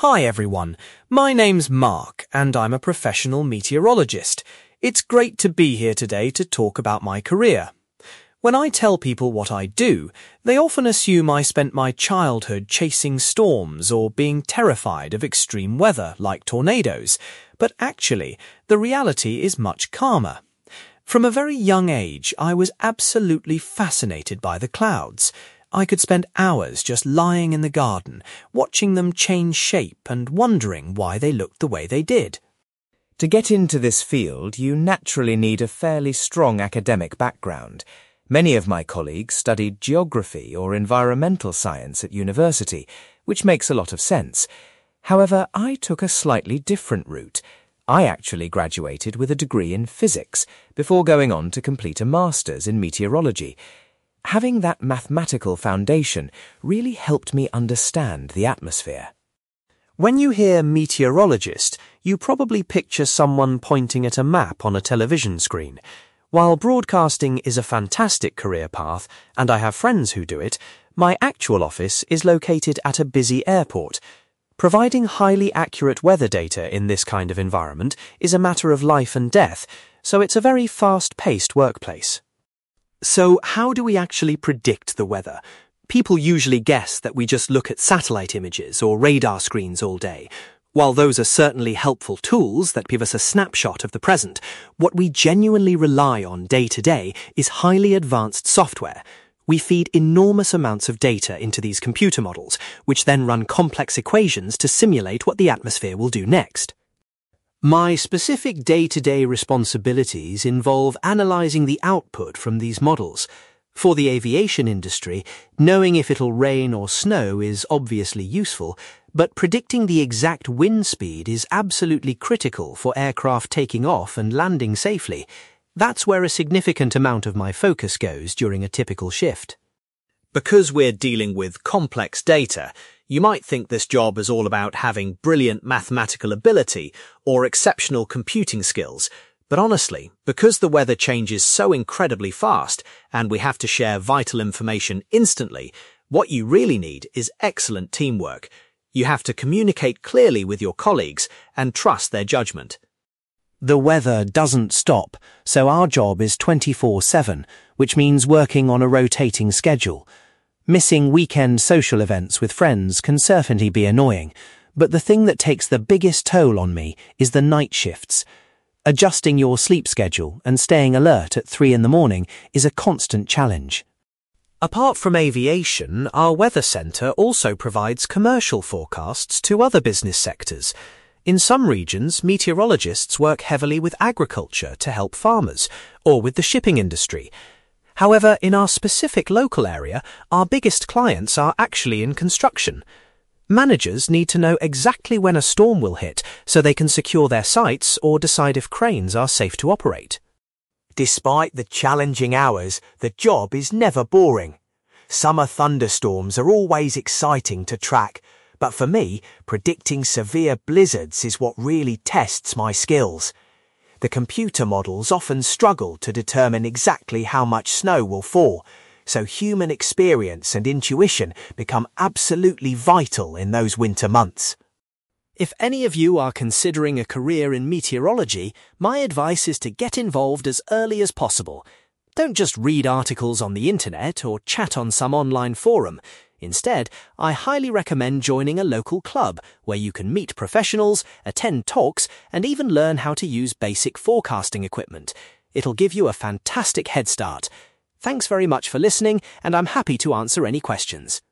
Hi everyone, my name's Mark and I'm a professional meteorologist. It's great to be here today to talk about my career. When I tell people what I do, they often assume I spent my childhood chasing storms or being terrified of extreme weather like tornadoes, but actually, the reality is much calmer. From a very young age, I was absolutely fascinated by the clouds. I could spend hours just lying in the garden, watching them change shape and wondering why they looked the way they did. To get into this field, you naturally need a fairly strong academic background. Many of my colleagues studied geography or environmental science at university, which makes a lot of sense. However, I took a slightly different route. I actually graduated with a degree in physics before going on to complete a master's in meteorology. Having that mathematical foundation really helped me understand the atmosphere. When you hear meteorologist, you probably picture someone pointing at a map on a television screen. While broadcasting is a fantastic career path, and I have friends who do it, my actual office is located at a busy airport. Providing highly accurate weather data in this kind of environment is a matter of life and death, so it's a very fast-paced workplace. So how do we actually predict the weather? People usually guess that we just look at satellite images or radar screens all day. While those are certainly helpful tools that give us a snapshot of the present, what we genuinely rely on day to day is highly advanced software. We feed enormous amounts of data into these computer models, which then run complex equations to simulate what the atmosphere will do next. My specific day-to-day responsibilities involve analyzing the output from these models. For the aviation industry, knowing if it'll rain or snow is obviously useful, but predicting the exact wind speed is absolutely critical for aircraft taking off and landing safely. That's where a significant amount of my focus goes during a typical shift. Because we're dealing with complex data, you might think this job is all about having brilliant mathematical ability or exceptional computing skills. But honestly, because the weather changes so incredibly fast and we have to share vital information instantly, what you really need is excellent teamwork. You have to communicate clearly with your colleagues and trust their judgment. The weather doesn't stop, so our job is 24/7, which means working on a rotating schedule. Missing weekend social events with friends can certainly be annoying, but the thing that takes the biggest toll on me is the night shifts. Adjusting your sleep schedule and staying alert at 3 in the morning is a constant challenge. Apart from aviation, our weather centre also provides commercial forecasts to other business sectors. In some regions, meteorologists work heavily with agriculture to help farmers, or with the shipping industry. However, in our specific local area, our biggest clients are actually in construction. Managers need to know exactly when a storm will hit so they can secure their sites or decide if cranes are safe to operate. Despite the challenging hours, the job is never boring. Summer thunderstorms are always exciting to track, but for me, predicting severe blizzards is what really tests my skills. The computer models often struggle to determine exactly how much snow will fall, so human experience and intuition become absolutely vital in those winter months. If any of you are considering a career in meteorology, my advice is to get involved as early as possible. Don't just read articles on the internet or chat on some online forum. Instead, I highly recommend joining a local club where you can meet professionals, attend talks, and even learn how to use basic forecasting equipment. It'll give you a fantastic head start. Thanks very much for listening, and I'm happy to answer any questions.